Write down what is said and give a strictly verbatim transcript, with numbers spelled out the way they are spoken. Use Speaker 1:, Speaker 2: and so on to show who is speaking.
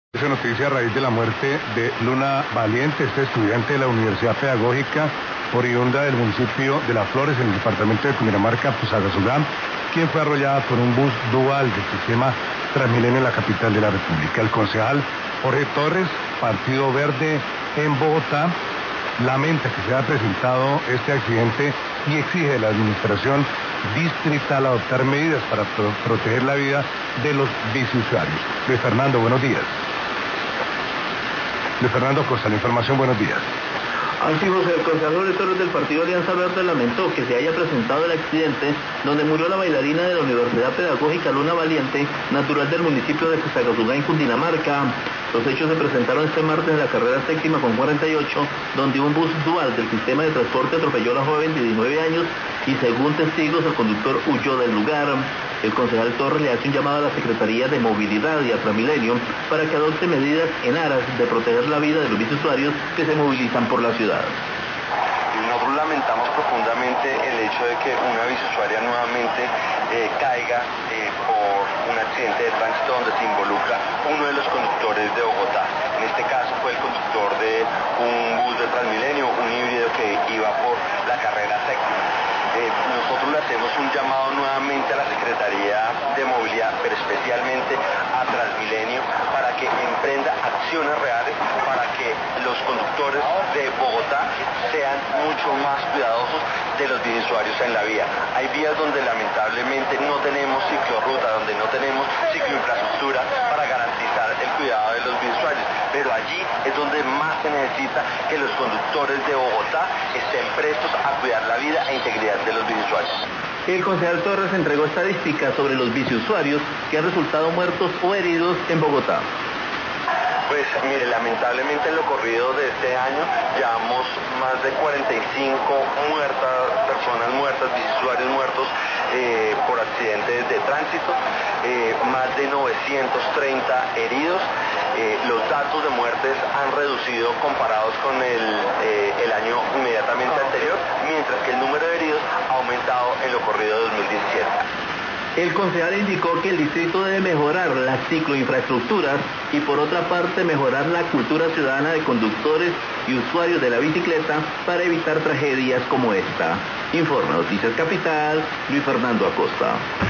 Speaker 1: Esa noticia a raíz de la muerte de Luna Valiente, este estudiante de la Universidad Pedagógica oriunda del municipio de Las Flores, en el departamento de Cundinamarca, Fusagasugá, quien fue arrollada por un bus dual del sistema Transmilenio en la capital de la República. El concejal Jorge Torres, Partido Verde en Bogotá, lamenta que se haya presentado este accidente y exige de la administración distrital adoptar medidas para pro proteger la vida de los biciusuarios. Luis Fernando, buenos días. Luis Fernando Costa, la información, buenos días.
Speaker 2: Así, José, el concejal Jorge Torres del Partido Alianza Verde lamentó que se haya presentado el accidente donde murió la bailarina de la Universidad Pedagógica Luna Valiente, natural del municipio de Fusagasugá, en Cundinamarca. Los hechos se presentaron este martes en la carrera séptima con cuarenta y ocho, donde un bus dual del sistema de transporte atropelló a la joven de diecinueve años y, según testigos, el conductor huyó del lugar. El concejal Torres le hace un llamado a la Secretaría de Movilidad y a Transmilenio para que adopte medidas en aras de proteger la vida de los biciusuarios que se movilizan por la ciudad.
Speaker 3: Nosotros lamentamos profundamente el hecho de que una biciusuaria nuevamente eh, caiga eh, por un accidente de tránsito donde se involucra uno de los conductores de Bogotá. En este caso fue el conductor de un bus de Transmilenio, un híbrido que iba por la carrera séptima. Eh, nosotros le hacemos un llamado nuevamente a la Secretaría de Movilidad, pero especialmente a Transmilenio, para que emprenda acciones reales para que los conductores de Bogotá sean mucho más cuidadosos de los biciusuarios en la vía. Hay vías donde lamentablemente no tenemos ciclorruta, donde no tenemos cicloinfraestructura para garantizar el cuidado de los biciusuarios, pero allí es donde más se necesita que los conductores de Bogotá estén prestos a cuidar la vida e integridad de los biciusuarios.
Speaker 2: El concejal Torres entregó estadísticas sobre los biciusuarios que han resultado muertos o heridos en Bogotá.
Speaker 3: Pues mire, lamentablemente en lo corrido de este año llevamos más de cuarenta y cinco muertas, personas muertas, biciusuarios muertos eh, por accidentes de tránsito, eh, más de novecientos treinta heridos. Eh, los datos de muertes han reducido comparados con el, eh, el año inmediatamente anterior, mientras que el número de heridos ha aumentado en lo corrido de dos mil diecisiete.
Speaker 2: El concejal indicó que el distrito debe mejorar las cicloinfraestructuras y, por otra parte, mejorar la cultura ciudadana de conductores y usuarios de la bicicleta para evitar tragedias como esta. Informa Noticias Capital, Luis Fernando Acosta.